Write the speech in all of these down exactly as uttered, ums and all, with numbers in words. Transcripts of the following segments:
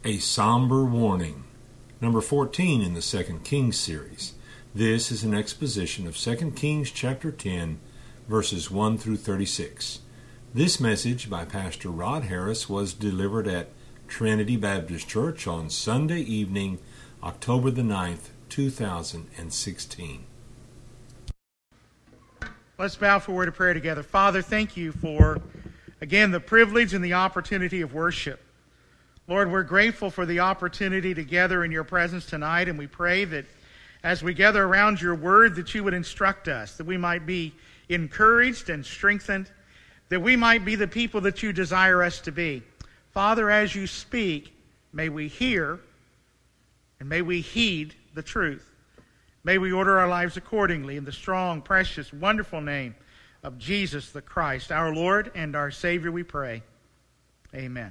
A somber warning. Number fourteen in the Second Kings series. This is an exposition of Second Kings chapter ten, verses one through thirty-six. This message by Pastor Rod Harris was delivered at Trinity Baptist Church on Sunday evening, October the ninth, two thousand sixteen. Let's bow for a word of prayer together. Father, thank you for, again, the privilege and the opportunity of worship. Lord, we're grateful for the opportunity to gather in your presence tonight, and we pray that as we gather around your word, that you would instruct us, that we might be encouraged and strengthened, that we might be the people that you desire us to be. Father, as you speak, may we hear and may we heed the truth. May we order our lives accordingly in the strong, precious, wonderful name of Jesus the Christ, our Lord and our Savior, we pray. Amen.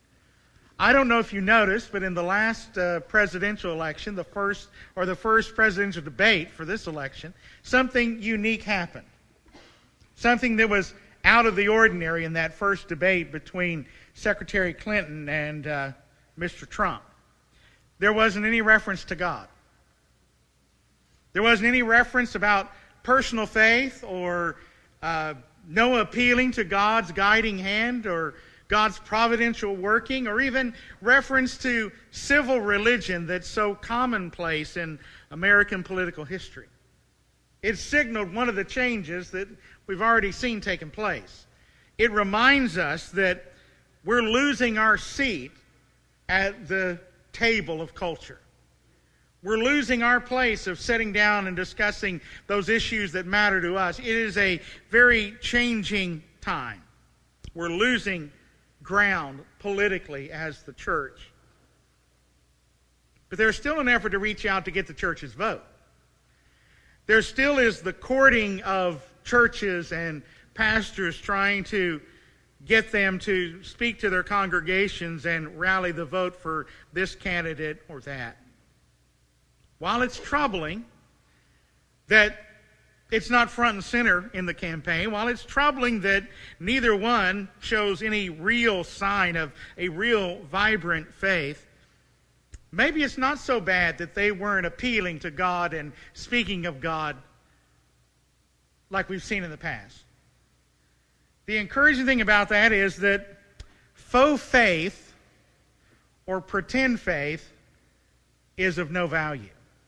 I don't know if you noticed, but in the last uh, presidential election, the first or the first presidential debate for this election, something unique happened. Something that was out of the ordinary in that first debate between Secretary Clinton and uh, Mister Trump. There wasn't any reference to God. There wasn't any reference about personal faith or uh, no appealing to God's guiding hand or God's providential working, or even reference to civil religion that's so commonplace in American political history. It signaled one of the changes that we've already seen taking place. It reminds us that we're losing our seat at the table of culture. We're losing our place of sitting down and discussing those issues that matter to us. It is a very changing time. We're losing ground politically as the church. But there's still an effort to reach out to get the church's vote. There still is the courting of churches and pastors trying to get them to speak to their congregations and rally the vote for this candidate or that. While it's troubling that it's not front and center in the campaign, while it's troubling that neither one shows any real sign of a real vibrant faith, maybe it's not so bad that they weren't appealing to God and speaking of God like we've seen in the past. The encouraging thing about that is that faux faith or pretend faith is of no value.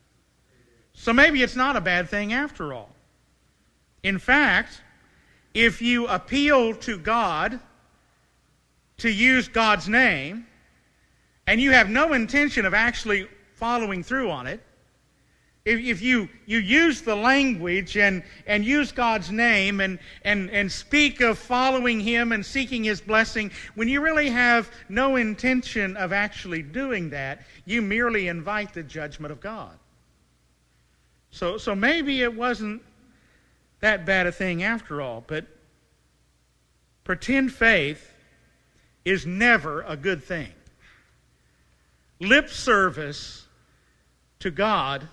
So maybe it's not a bad thing after all. In fact, if you appeal to God to use God's name, and you have no intention of actually following through on it, if, if you, you use the language and, and use God's name and, and, and speak of following Him and seeking His blessing, when you really have no intention of actually doing that, you merely invite the judgment of God. So, so maybe it wasn't that bad a thing after all, but pretend faith is never a good thing. Lip service to God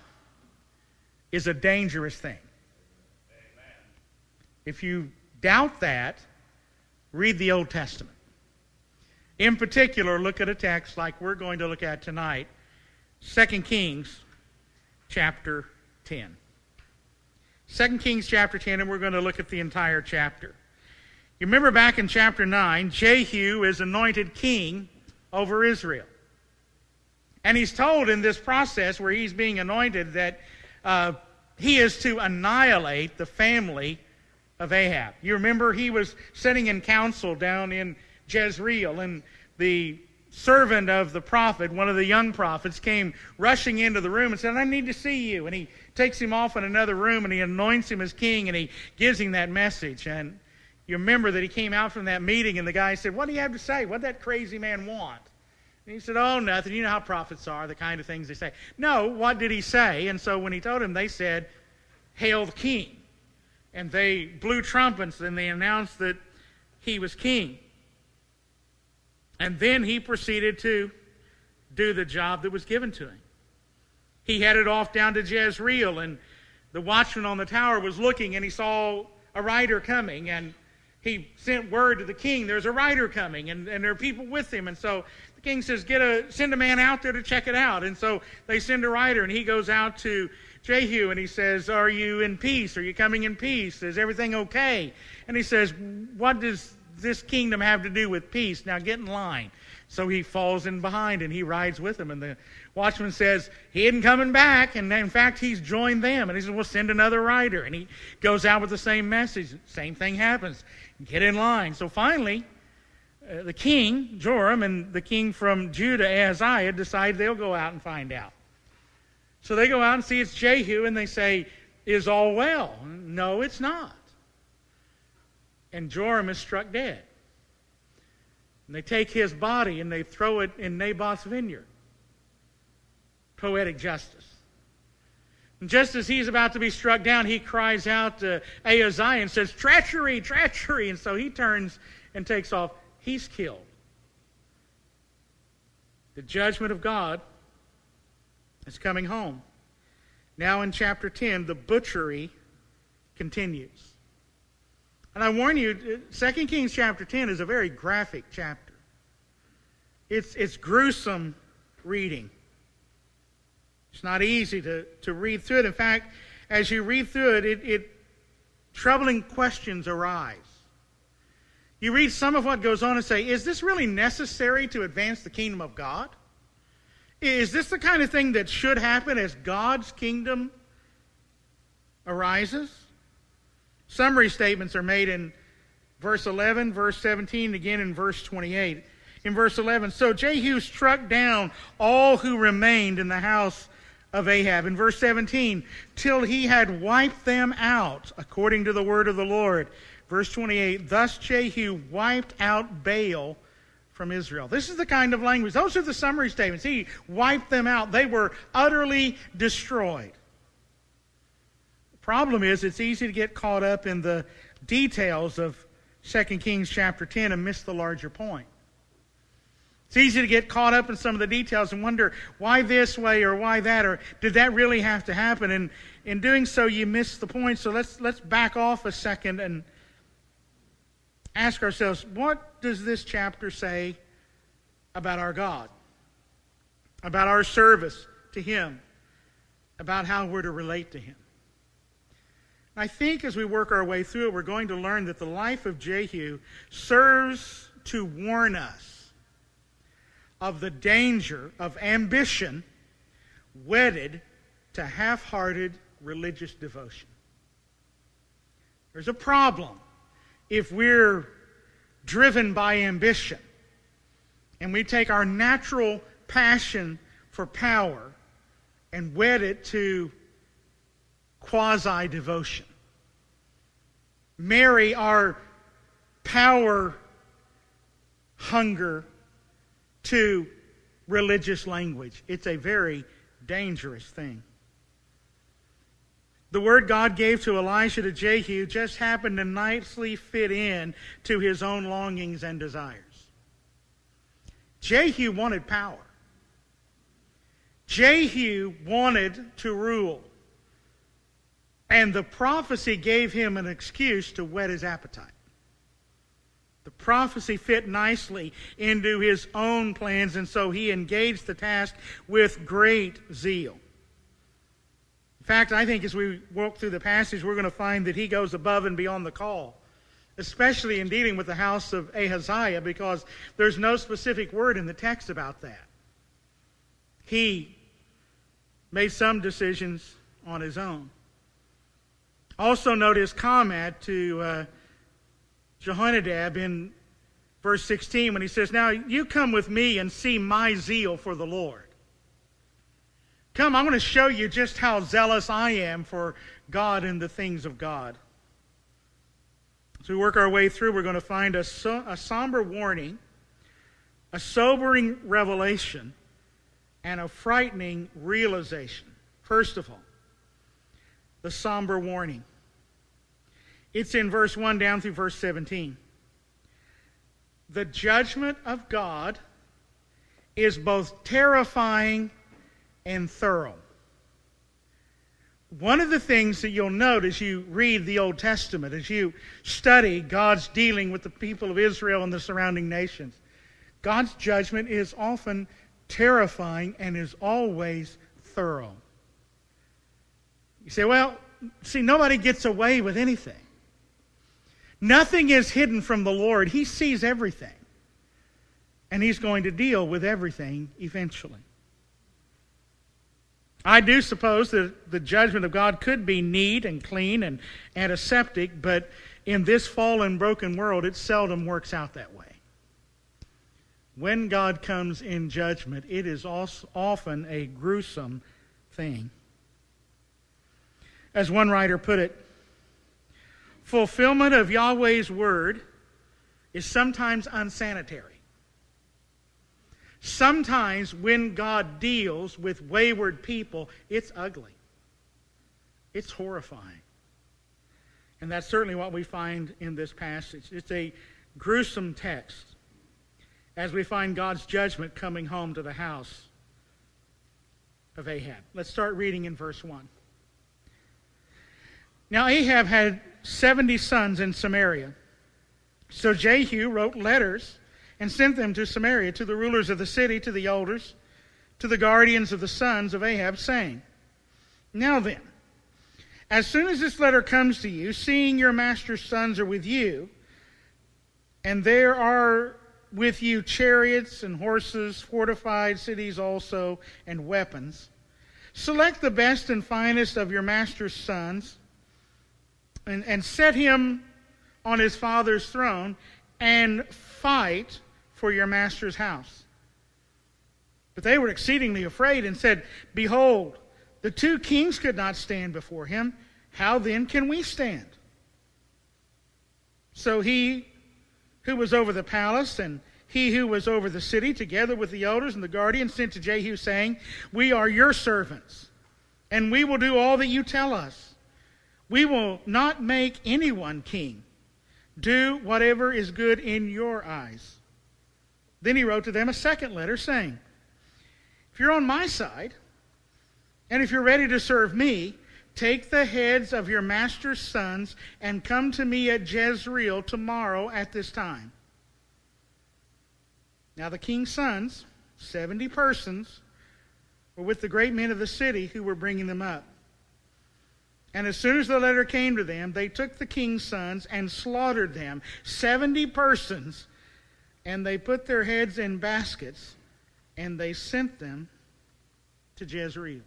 is a dangerous thing. Amen. If you doubt that, read the Old Testament. In particular, look at a text like we're going to look at tonight, Second Kings chapter ten. Second Kings chapter ten, and we're going to look at the entire chapter. You remember back in chapter nine, Jehu is anointed king over Israel. And he's told in this process where he's being anointed that uh, he is to annihilate the family of Ahab. You remember he was sitting in council down in Jezreel, and the servant of the prophet, one of the young prophets, came rushing into the room and said, "I need to see you." And he takes him off in another room and he anoints him as king and he gives him that message. And you remember that he came out from that meeting and the guy said, "What do you have to say? What did that crazy man want?" And he said, "Oh, nothing. You know how prophets are, the kind of things they say." No, what did he say? And so when he told him, they said, "Hail the king." And they blew trumpets and they announced that he was king. And then he proceeded to do the job that was given to him. He headed off down to Jezreel, and the watchman on the tower was looking, and he saw a rider coming, and he sent word to the king, there's a rider coming, and, and there are people with him. And so the king says, Get a send a man out there to check it out. And so they send a rider, and he goes out to Jehu, and he says, are you in peace? Are you coming in peace? Is everything okay? And he says, what does this kingdom have to do with peace? Now get in line. So he falls in behind, and he rides with him. And the watchman says, he isn't coming back. And in fact, he's joined them. And he says, well, send another rider. And he goes out with the same message. Same thing happens. Get in line. So finally, uh, the king, Joram, and the king from Judah, Ahaziah, decide they'll go out and find out. So they go out and see it's Jehu, and they say, is all well? No, it's not. And Joram is struck dead. And they take his body and they throw it in Naboth's vineyard. Poetic justice. And just as he's about to be struck down, he cries out to Ahaziah and says, treachery, treachery. And so he turns and takes off. He's killed. The judgment of God is coming home. Now in chapter ten, the butchery continues. And I warn you, Second Kings chapter ten is a very graphic chapter. It's, it's gruesome reading. It's not easy to, to read through it. In fact, as you read through it, it, it troubling questions arise. You read some of what goes on and say, is this really necessary to advance the kingdom of God? Is this the kind of thing that should happen as God's kingdom arises? Summary statements are made in verse eleven, verse seventeen, and again in verse twenty-eight. In verse eleven, so Jehu struck down all who remained in the house of Ahab. In verse seventeen, till he had wiped them out, according to the word of the Lord. Verse twenty-eight, thus Jehu wiped out Baal from Israel. This is the kind of language. Those are the summary statements. He wiped them out. They were utterly destroyed. Problem is, it's easy to get caught up in the details of Second Kings chapter ten and miss the larger point. It's easy to get caught up in some of the details and wonder why this way or why that, or did that really have to happen? And in doing so, you miss the point. So let's let's back off a second and ask ourselves, what does this chapter say about our God? About our service to Him? About how we're to relate to Him? I think as we work our way through it, we're going to learn that the life of Jehu serves to warn us of the danger of ambition wedded to half-hearted religious devotion. There's a problem if we're driven by ambition and we take our natural passion for power and wed it to quasi-devotion. Marry our power hunger to religious language. It's a very dangerous thing. The word God gave to Elisha to Jehu just happened to nicely fit in to his own longings and desires. Jehu wanted power. Jehu wanted to rule. And the prophecy gave him an excuse to whet his appetite. The prophecy fit nicely into his own plans, and so he engaged the task with great zeal. In fact, I think as we walk through the passage, we're going to find that he goes above and beyond the call, especially in dealing with the house of Ahaziah, because there's no specific word in the text about that. He made some decisions on his own. Also note his comment to uh, Jehonadab in verse sixteen when he says, now you come with me and see my zeal for the Lord. Come, I want to show you just how zealous I am for God and the things of God. As we work our way through, we're going to find a, so, a somber warning, a sobering revelation, and a frightening realization. First of all, the somber warning. It's in verse one down through verse seventeen. The judgment of God is both terrifying and thorough. one of the things that you'll note as you read the Old Testament, as you study God's dealing with the people of Israel and the surrounding nations, God's judgment is often terrifying and is always thorough. You say, well, see, nobody gets away with anything. Nothing is hidden from the Lord. He sees everything. And He's going to deal with everything eventually. I do suppose that the judgment of God could be neat and clean and antiseptic, but in this fallen, broken world, it seldom works out that way. When God comes in judgment, it is also often a gruesome thing. As one writer put it, fulfillment of Yahweh's word is sometimes unsanitary. Sometimes when God deals with wayward people, it's ugly. It's horrifying. And that's certainly what we find in this passage. It's a gruesome text as we find God's judgment coming home to the house of Ahab. Let's start reading in verse one. Now Ahab had seventy sons in Samaria. So Jehu wrote letters and sent them to Samaria, to the rulers of the city, to the elders, to the guardians of the sons of Ahab, saying, Now then, as soon as this letter comes to you, seeing your master's sons are with you, and there are with you chariots and horses, fortified cities also, and weapons, select the best and finest of your master's sons, and, and set him on his father's throne, and fight for your master's house. But they were exceedingly afraid and said, Behold, the two kings could not stand before him. How then can we stand? So he who was over the palace and he who was over the city, together with the elders and the guardians, sent to Jehu, saying, We are your servants, and we will do all that you tell us. We will not make anyone king. Do whatever is good in your eyes. Then he wrote to them a second letter, saying, If you're on my side, and if you're ready to serve me, take the heads of your master's sons and come to me at Jezreel tomorrow at this time. Now the king's sons, seventy persons, were with the great men of the city who were bringing them up. And as soon as the letter came to them, they took the king's sons and slaughtered them, seventy persons, and they put their heads in baskets, and they sent them to Jezreel.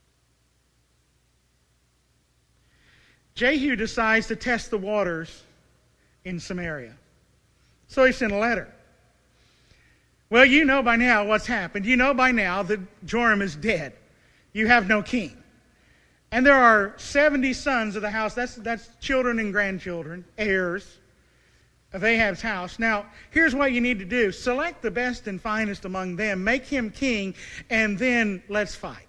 Jehu decides to test the waters in Samaria. So he sent a letter. Well, you know by now what's happened. You know by now that Joram is dead. You have no king. And there are seventy sons of the house. That's, that's children and grandchildren, heirs of Ahab's house. Now, here's what you need to do. Select the best and finest among them. Make him king, and then let's fight.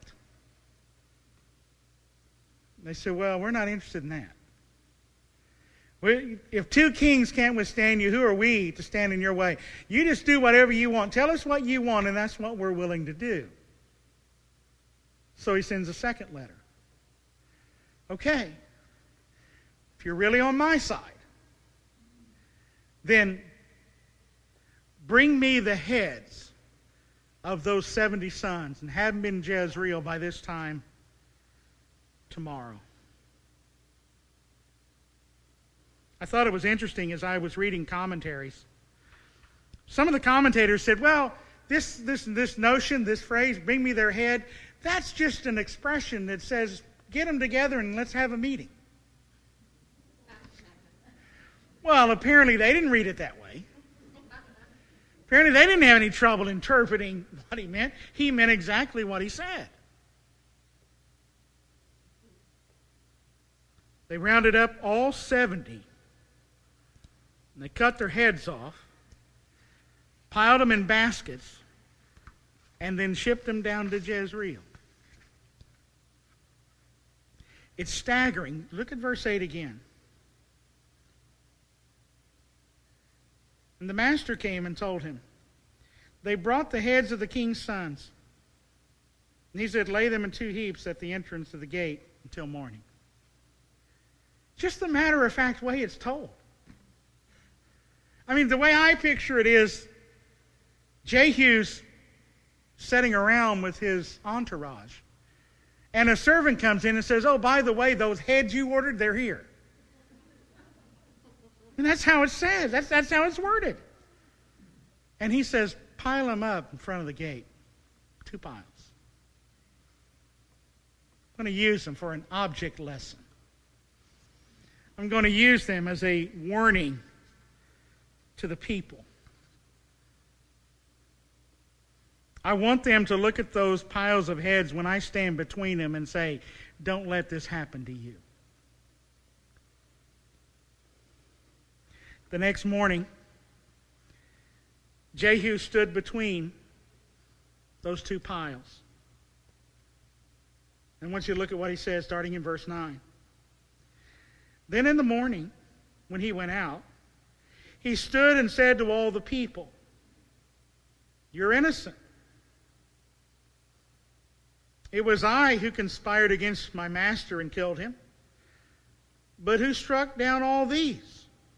They said, well, we're not interested in that. We, if two kings can't withstand you, who are we to stand in your way? You just do whatever you want. Tell us what you want, and that's what we're willing to do. So he sends a second letter. Okay, if you're really on my side, then bring me the heads of those seventy sons and have them in Jezreel by this time tomorrow. I thought it was interesting as I was reading commentaries. Some of the commentators said, well, this, this, this notion, this phrase, bring me their head, that's just an expression that says, get them together and let's have a meeting. Well, apparently they didn't read it that way. Apparently they didn't have any trouble interpreting what he meant. He meant exactly what he said. They rounded up all seventy. And they cut their heads off, piled them in baskets, and then shipped them down to Jezreel. It's staggering. Look at verse eight again. And the master came and told him, they brought the heads of the king's sons. And he said, lay them in two heaps at the entrance of the gate. until morning. Just the matter-of-fact way it's told. I mean, the way I picture it is Jehu's sitting around with his entourage. And a servant comes in and says, oh, by the way, those heads you ordered, they're here. And that's how it says. That's, that's how it's worded. And he says, pile them up in front of the gate. Two piles. I'm going to use them for an object lesson. I'm going to use them as a warning to the people. I want them to look at those piles of heads when I stand between them and say, don't let this happen to you. The next morning, Jehu stood between those two piles. And I want you to look at what he says starting in verse nine. Then in the morning, when he went out, he stood and said to all the people, you're innocent. It was I who conspired against my master and killed him. But who struck down all these?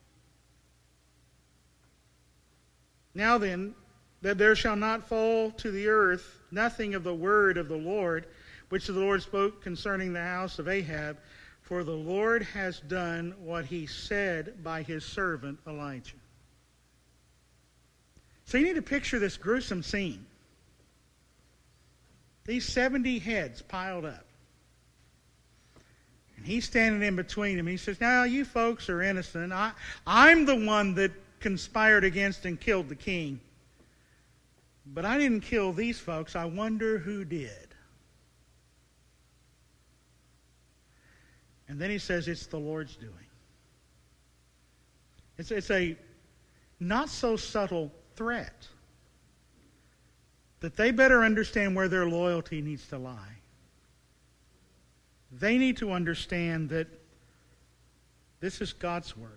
Now then, that there shall not fall to the earth nothing of the word of the Lord, which the Lord spoke concerning the house of Ahab, for the Lord has done what he said by his servant Elijah. So you need to picture this gruesome scene. These seventy heads piled up. And he's standing in between them. He says, now you folks are innocent. I, I'm the one that conspired against and killed the king. But I didn't kill these folks. I wonder who did. And then he says it's the Lord's doing. It's, it's a not so subtle threat that they better understand where their loyalty needs to lie. They need to understand that this is God's work.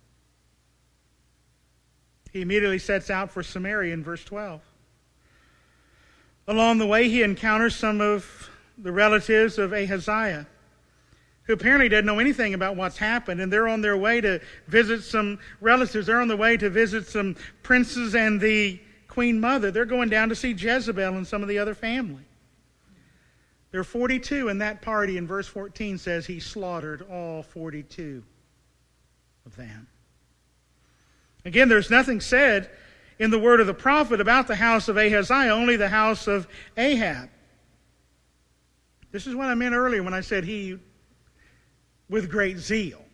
He immediately sets out for Samaria in verse twelve. Along the way, he encounters some of the relatives of Ahaziah, who apparently didn't know anything about what's happened, and they're on their way to visit some relatives. They're on the way to visit some princes and the queen mother. They're going down to see Jezebel and some of the other family. There are forty-two in that party, and verse fourteen says he slaughtered all forty-two of them. Again, there's nothing said in the word of the prophet about the house of Ahaziah, only the house of Ahab. This is what I meant earlier when I said he, with great zeal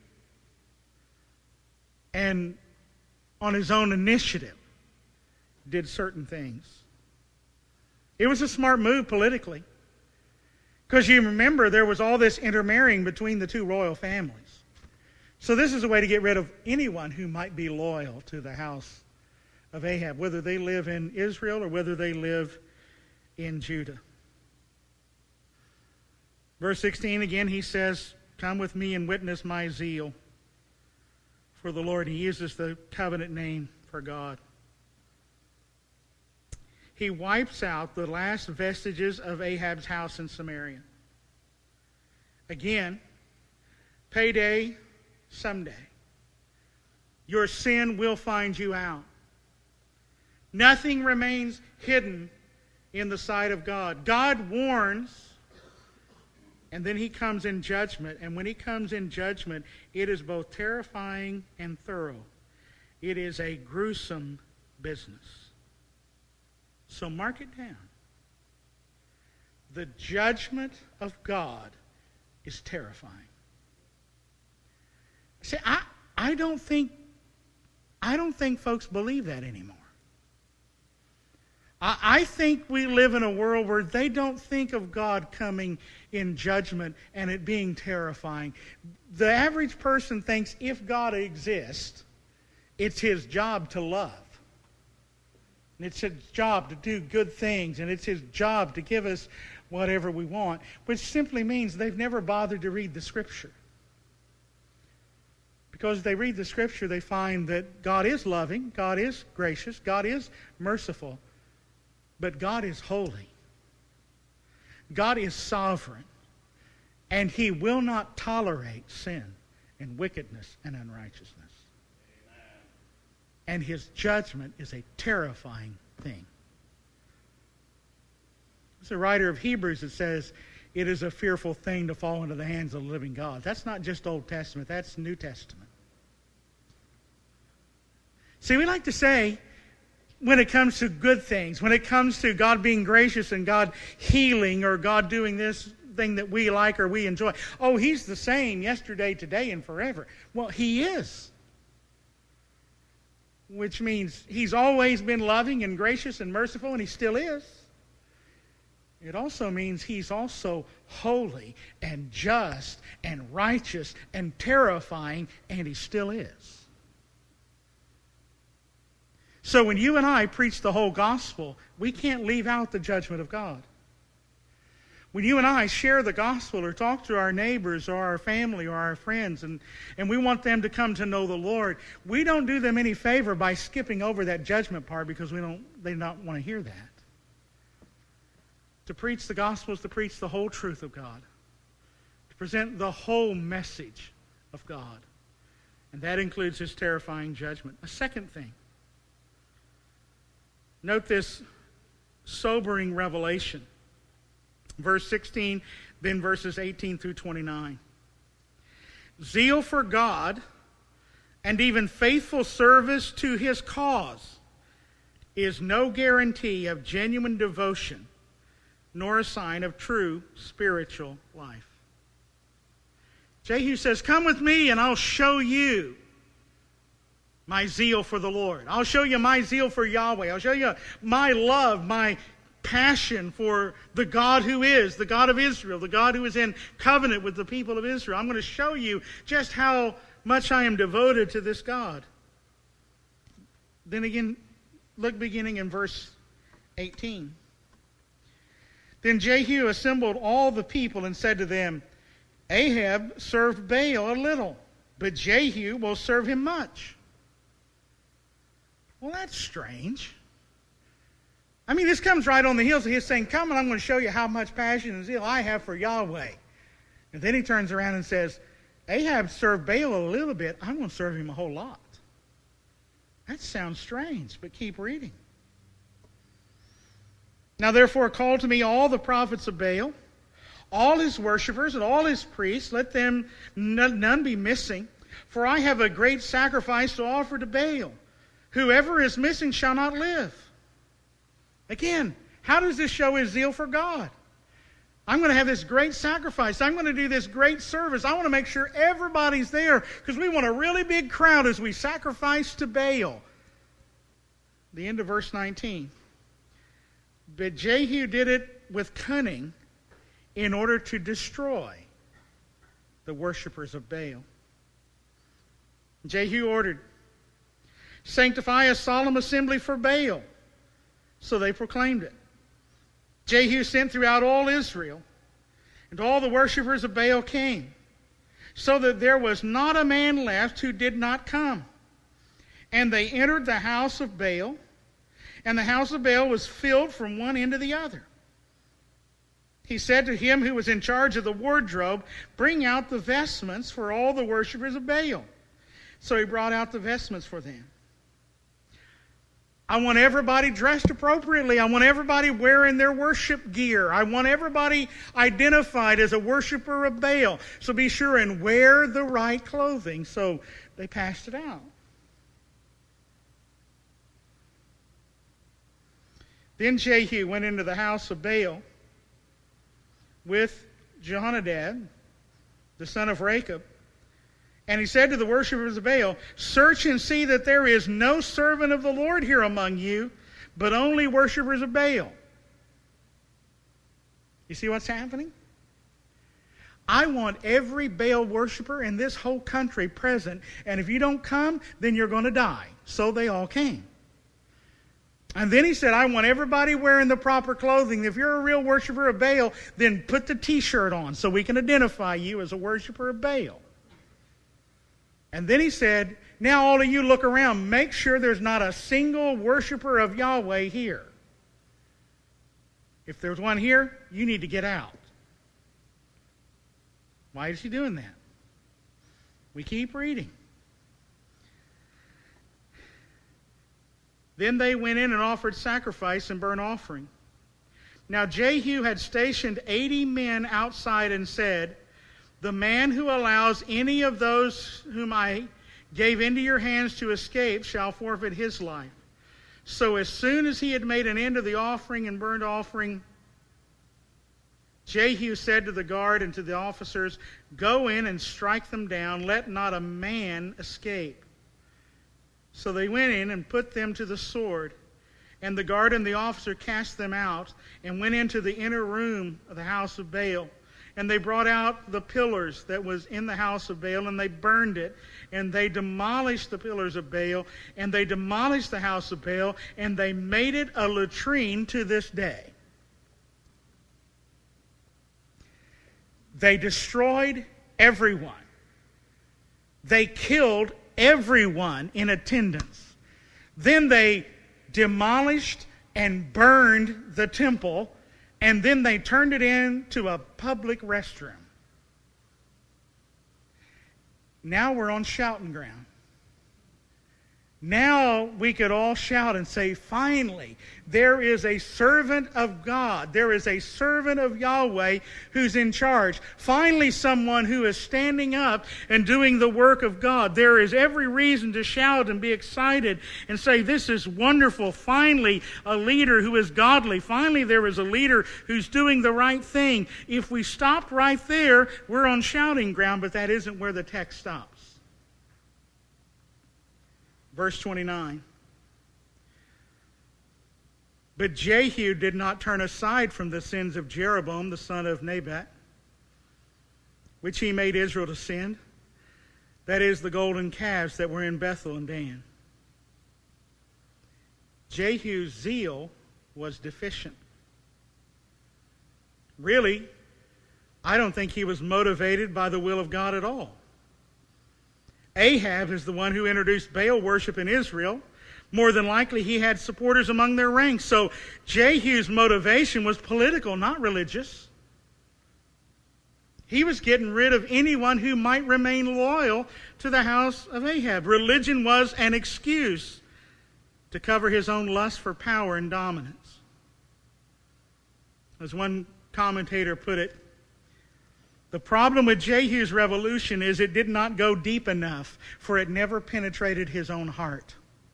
and on his own initiative, did certain things. It was a smart move politically, because you remember there was all this intermarrying between the two royal families. So this is a way to get rid of anyone who might be loyal to the house of Ahab, whether they live in Israel or whether they live in Judah. Verse sixteen, again, he says, come with me and witness my zeal for the Lord. He uses the covenant name for God. He wipes out the last vestiges of Ahab's house in Samaria. Again, payday someday. Your sin will find you out. Nothing remains hidden in the sight of God. God warns, and then he comes in judgment. And when he comes in judgment, it is both terrifying and thorough. It is a gruesome business. So mark it down. The judgment of God is terrifying. See, I, I don't think I don't think folks believe that anymore. I, I think we live in a world where they don't think of God coming in judgment and it being terrifying. The average person thinks if God exists, it's his job to love. And it's his job to do good things, and it's his job to give us whatever we want, which simply means they've never bothered to read the Scripture. Because they read the Scripture, they find that God is loving, God is gracious, God is merciful, but God is holy. God is sovereign. And he will not tolerate sin and wickedness and unrighteousness. Amen. And his judgment is a terrifying thing. It's a writer of Hebrews that says, it is a fearful thing to fall into the hands of the living God. That's not just Old Testament, that's New Testament. See, we like to say, when it comes to good things, when it comes to God being gracious and God healing or God doing this thing that we like or we enjoy, oh, he's the same yesterday, today, and forever. Well, he is. Which means he's always been loving and gracious and merciful, and he still is. It also means he's also holy and just and righteous and terrifying, and he still is. So when you and I preach the whole gospel, we can't leave out the judgment of God. When you and I share the gospel or talk to our neighbors or our family or our friends, and, and we want them to come to know the Lord, we don't do them any favor by skipping over that judgment part because we don't they don't want to hear that. To preach the gospel is to preach the whole truth of God, to present the whole message of God. And that includes his terrifying judgment. A second thing, note this sobering revelation. Verse sixteen, then verses eighteen through twenty-nine. Zeal for God and even faithful service to his cause is no guarantee of genuine devotion, nor a sign of true spiritual life. Jehu says, come with me and I'll show you my zeal for the Lord. I'll show you my zeal for Yahweh. I'll show you my love, my passion for the God who is, the God of Israel, the God who is in covenant with the people of Israel. I'm going to show you just how much I am devoted to this God. Then again, look beginning in verse eighteen. Then Jehu assembled all the people and said to them, Ahab served Baal a little, but Jehu will serve him much. Well, that's strange. I mean, this comes right on the heels of his saying, come and I'm going to show you how much passion and zeal I have for Yahweh. And then he turns around and says, Ahab served Baal a little bit, I'm going to serve him a whole lot. That sounds strange, but keep reading. Now therefore call to me all the prophets of Baal, all his worshippers and all his priests, let them none, none be missing, for I have a great sacrifice to offer to Baal. Whoever is missing shall not live. Again, how does this show his zeal for God? I'm going to have this great sacrifice. I'm going to do this great service. I want to make sure everybody's there because we want a really big crowd as we sacrifice to Baal. The end of verse nineteen. But Jehu did it with cunning in order to destroy the worshippers of Baal. Jehu ordered, sanctify a solemn assembly for Baal. So they proclaimed it. Jehu sent throughout all Israel, and all the worshippers of Baal came, so that there was not a man left who did not come. And they entered the house of Baal, and the house of Baal was filled from one end to the other. He said to him who was in charge of the wardrobe, bring out the vestments for all the worshippers of Baal. So he brought out the vestments for them. I want everybody dressed appropriately. I want everybody wearing their worship gear. I want everybody identified as a worshiper of Baal. So be sure and wear the right clothing. So they passed it out. Then Jehu went into the house of Baal with Jehonadab, the son of Rechab. And he said to the worshippers of Baal, search and see that there is no servant of the Lord here among you, but only worshippers of Baal. You see what's happening? I want every Baal worshiper in this whole country present, and if you don't come, then you're going to die. So they all came. And then he said, I want everybody wearing the proper clothing. If you're a real worshiper of Baal, then put the t-shirt on so we can identify you as a worshiper of Baal. And then he said, now all of you look around. Make sure there's not a single worshiper of Yahweh here. If there's one here, you need to get out. Why is he doing that? We keep reading. Then they went in and offered sacrifice and burnt offering. Now Jehu had stationed eighty men outside and said, "The man who allows any of those whom I gave into your hands to escape shall forfeit his life." So as soon as he had made an end of the offering and burnt offering, Jehu said to the guard and to the officers, "Go in and strike them down. Let not a man escape." So they went in and put them to the sword. And the guard and the officer cast them out and went into the inner room of the house of Baal. And they brought out the pillars that was in the house of Baal, and they burned it. And they demolished the pillars of Baal, and they demolished the house of Baal, and they made it a latrine to this day. They destroyed everyone. They killed everyone in attendance. Then they demolished and burned the temple, and then they turned it into a public restroom. Now we're on shouting ground. Now we could all shout and say, finally, there is a servant of God. There is a servant of Yahweh who's in charge. Finally, someone who is standing up and doing the work of God. There is every reason to shout and be excited and say, this is wonderful. Finally, a leader who is godly. Finally, there is a leader who's doing the right thing. If we stopped right there, we're on shouting ground, but that isn't where the text stops. Verse twenty-nine. But Jehu did not turn aside from the sins of Jeroboam, the son of Nebat, which he made Israel to sin. That is, the golden calves that were in Bethel and Dan. Jehu's zeal was deficient. Really, I don't think he was motivated by the will of God at all. Ahab is the one who introduced Baal worship in Israel. More than likely, he had supporters among their ranks. So Jehu's motivation was political, not religious. He was getting rid of anyone who might remain loyal to the house of Ahab. Religion was an excuse to cover his own lust for power and dominance. As one commentator put it, the problem with Jehu's revolution is it did not go deep enough, for it never penetrated his own heart.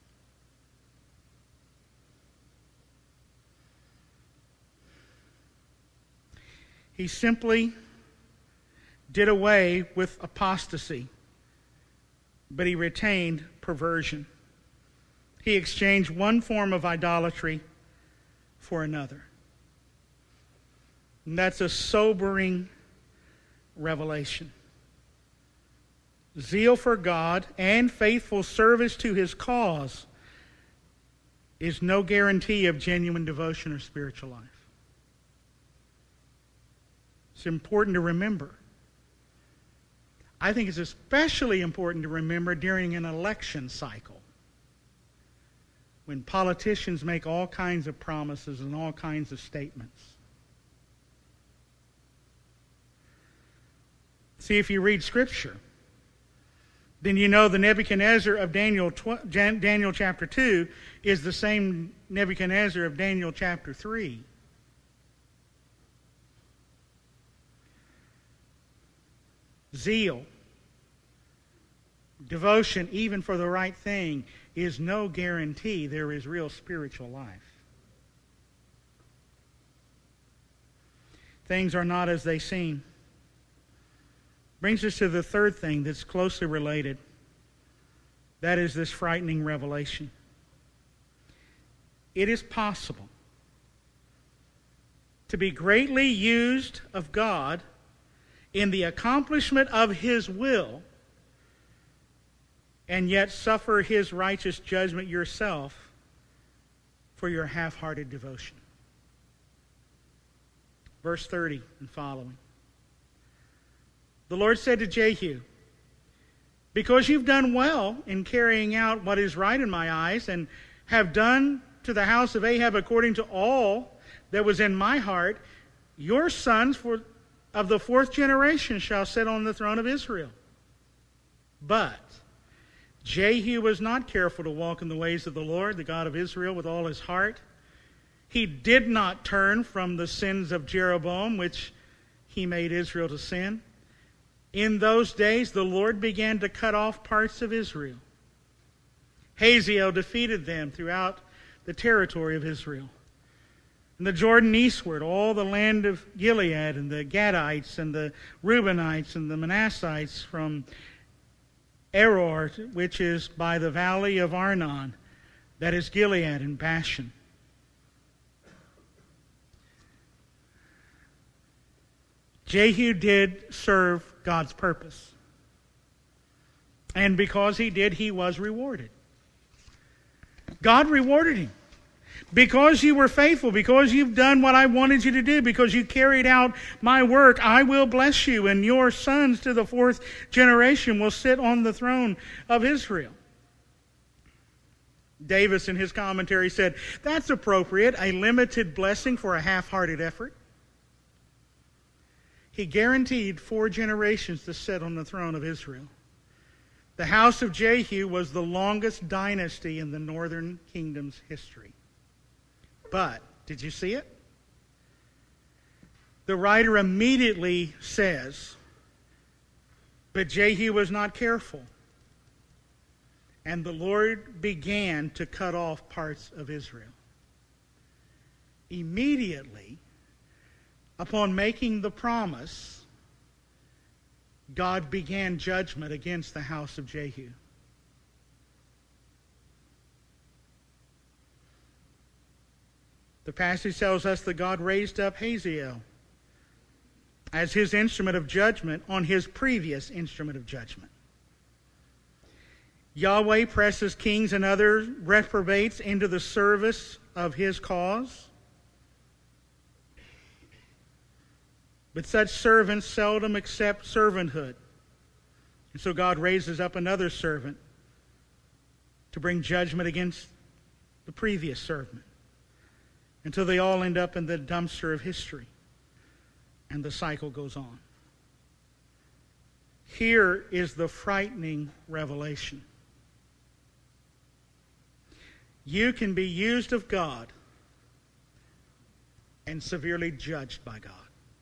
He simply did away with apostasy, but he retained perversion. He exchanged one form of idolatry for another. And that's a sobering revelation. Zeal for God and faithful service to his cause is no guarantee of genuine devotion or spiritual life. It's important to remember. I think it's especially important to remember during an election cycle, when politicians make all kinds of promises and all kinds of statements. See, if you read Scripture, then you know the Nebuchadnezzar of Daniel, Daniel chapter two is the same Nebuchadnezzar of Daniel chapter three. Zeal, devotion even for the right thing is no guarantee there is real spiritual life. Things are not as they seem. Brings us to the third thing that's closely related. That is this frightening revelation. It is possible to be greatly used of God in the accomplishment of his will and yet suffer his righteous judgment yourself for your half-hearted devotion. Verse thirty and following. The Lord said to Jehu, because you've done well in carrying out what is right in my eyes and have done to the house of Ahab according to all that was in my heart, your sons for of the fourth generation shall sit on the throne of Israel. But Jehu was not careful to walk in the ways of the Lord, the God of Israel, with all his heart. He did not turn from the sins of Jeroboam, which he made Israel to sin. In those days, the Lord began to cut off parts of Israel. Hazael defeated them throughout the territory of Israel. And the Jordan eastward, all the land of Gilead, and the Gadites, and the Reubenites, and the Manassites from Aror, which is by the valley of Arnon, that is Gilead and Bashan. Jehu did serve God's purpose. And because he did, he was rewarded. God rewarded him. Because you were faithful, because you've done what I wanted you to do, because you carried out my work, I will bless you, and your sons to the fourth generation will sit on the throne of Israel. Davis, in his commentary, said, that's appropriate, a limited blessing for a half-hearted effort. He guaranteed four generations to sit on the throne of Israel. The house of Jehu was the longest dynasty in the northern kingdom's history. But, did you see it? The writer immediately says, but Jehu was not careful, and the Lord began to cut off parts of Israel. Immediately, upon making the promise, God began judgment against the house of Jehu. The passage tells us that God raised up Hazael as his instrument of judgment on his previous instrument of judgment. Yahweh presses kings and other reprobates into the service of his cause. But such servants seldom accept servanthood. And so God raises up another servant to bring judgment against the previous servant, until they all end up in the dumpster of history. And the cycle goes on. Here is the frightening revelation. You can be used of God and severely judged by God.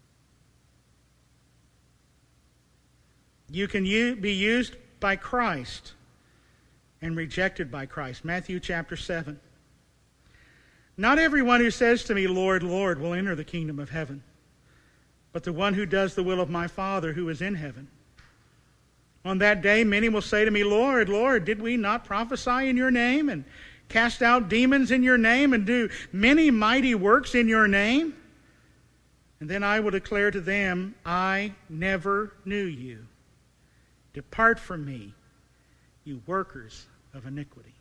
You can u- be used by Christ and rejected by Christ. Matthew chapter seven. Not everyone who says to me, Lord, Lord, will enter the kingdom of heaven, but the one who does the will of my Father who is in heaven. On that day, many will say to me, Lord, Lord, did we not prophesy in your name and cast out demons in your name and do many mighty works in your name? And then I will declare to them, I never knew you. Depart from me, you workers of iniquity.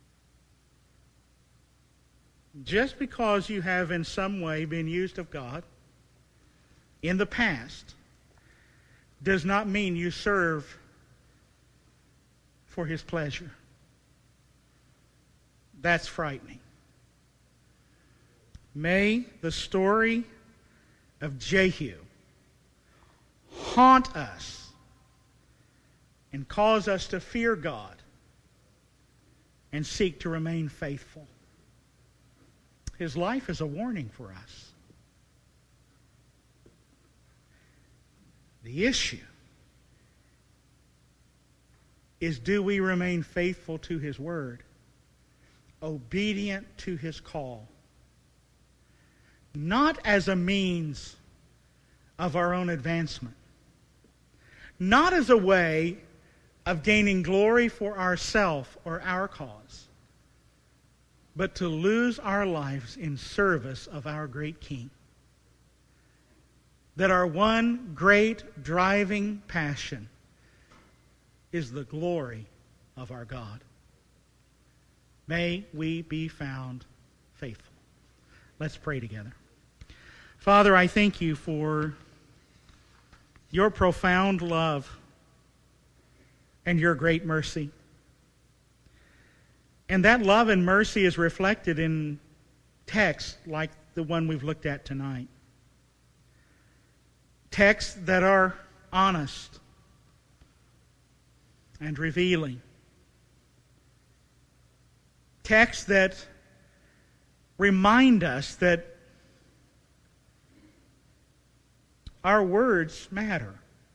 Just because you have in some way been used of God in the past does not mean you serve for his pleasure. That's frightening. May the story of Jehu haunt us and cause us to fear God and seek to remain faithful. His life is a warning for us. The issue is, do we remain faithful to his word, obedient to his call, not as a means of our own advancement, not as a way of gaining glory for ourselves or our cause, but to lose our lives in service of our great King. That our one great driving passion is the glory of our God. May we be found faithful. Let's pray together. Father, I thank you for your profound love and your great mercy. And that love and mercy is reflected in texts like the one we've looked at tonight. Texts that are honest and revealing. Texts that remind us that our words matter.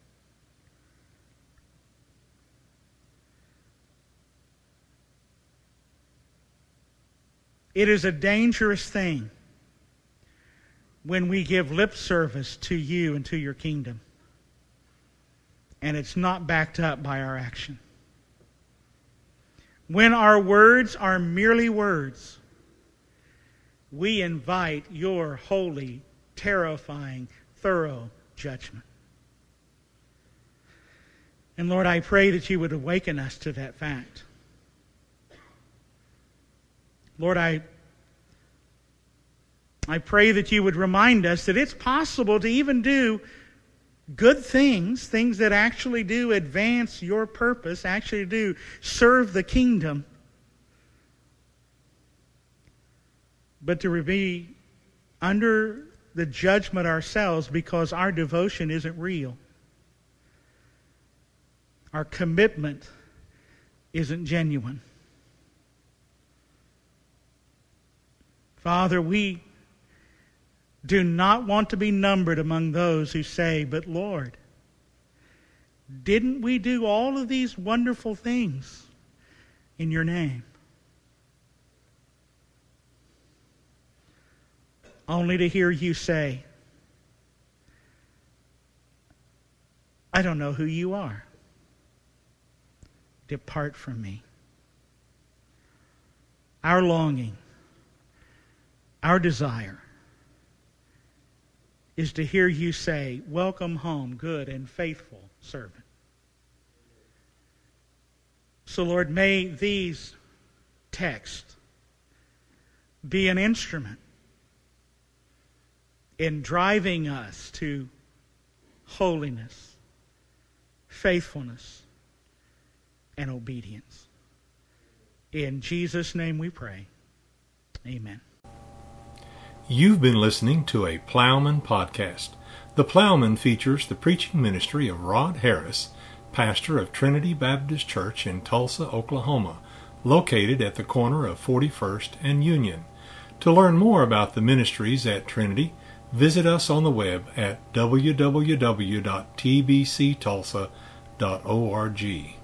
It is a dangerous thing when we give lip service to you and to your kingdom, and it's not backed up by our action. When our words are merely words, we invite your holy, terrifying, thorough judgment. And Lord, I pray that you would awaken us to that fact. Lord, I, I pray that you would remind us that it's possible to even do good things, things that actually do advance your purpose, actually do serve the kingdom, but to be under the judgment ourselves because our devotion isn't real. Our commitment isn't genuine. Father, we do not want to be numbered among those who say, but Lord, didn't we do all of these wonderful things in your name? Only to hear you say, I don't know who you are. Depart from me. Our longing, our desire is to hear you say, welcome home, good and faithful servant. So Lord, may these texts be an instrument in driving us to holiness, faithfulness, and obedience. In Jesus' name we pray. Amen. You've been listening to a Plowman podcast. The Plowman features the preaching ministry of Rod Harris, pastor of Trinity Baptist Church in Tulsa, Oklahoma, located at the corner of forty-first and Union. To learn more about the ministries at Trinity, visit us on the web at w w w dot t b c tulsa dot org.